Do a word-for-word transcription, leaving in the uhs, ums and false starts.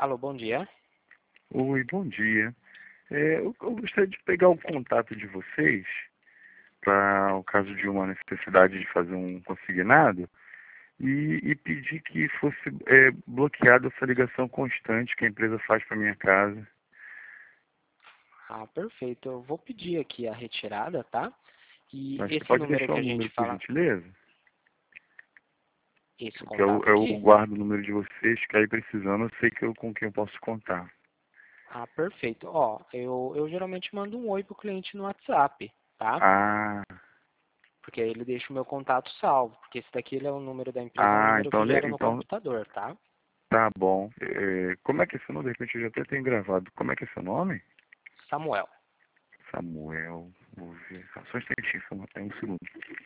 Alô, bom dia. Oi, bom dia. É, eu, eu gostaria de pegar o contato de vocês para o caso de uma necessidade de fazer um consignado e, e pedir que fosse é, bloqueada essa ligação constante que a empresa faz para minha casa. Ah, perfeito. Eu vou pedir aqui a retirada, tá? E Mas você esse pode número deixar que o a gente número, por fala, gentileza? esse Que eu, contato eu aqui? guardo o número de vocês, que aí precisando eu sei que eu, com quem eu posso contar. Ah, perfeito. Ó, eu, eu geralmente mando um oi pro cliente no WhatsApp, tá? Ah, Porque aí ele deixa o meu contato salvo. Porque esse daqui ele é o número da empresa, é um ah, número então, que le- gera no então computador, tá? tá bom. É, como é que é seu nome? De repente eu já até tenho gravado. Como é que é seu nome? Samuel. Samuel, vou ver. Só um instantinho, Samuel, é um segundo.